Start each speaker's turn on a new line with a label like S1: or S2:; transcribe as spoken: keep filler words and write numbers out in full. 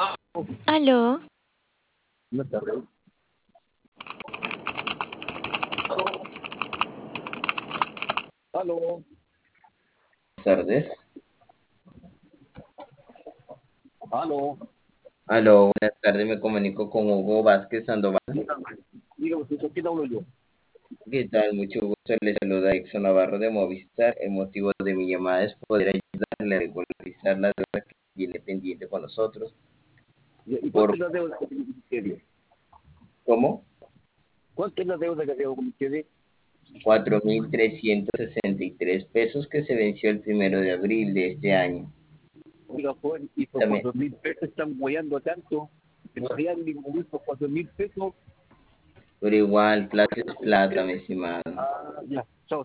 S1: Aló,
S2: Buenas tardes. Aló.
S3: Buenas tardes.
S2: Aló.
S3: Aló, buenas tardes. Me comunico con Hugo Vázquez Sandoval.
S2: Dígame. Dígame, ¿con quién hablo yo?
S3: ¿Qué tal? Mucho gusto. Le saluda Exxon Navarro de Movistar. El motivo de mi llamada es poder ayudarle a regularizar la deuda que tiene pendiente con nosotros.
S2: ¿Y cuánto
S3: Por,
S2: es la deuda que tengo con ustedes?
S3: ¿cómo?
S2: ¿Cuánto es la deuda que tengo con ustedes?
S3: cuatro mil trescientos sesenta y tres pesos que se venció el primero de abril de este año.
S2: Oiga, joven, y por
S3: También,
S2: cuatro mil pesos están guayando tanto. Que no habían ni morir por cuatro mil pesos.
S3: pero igual, plata es plata, mi estimado.
S2: Ah, ya. Chao.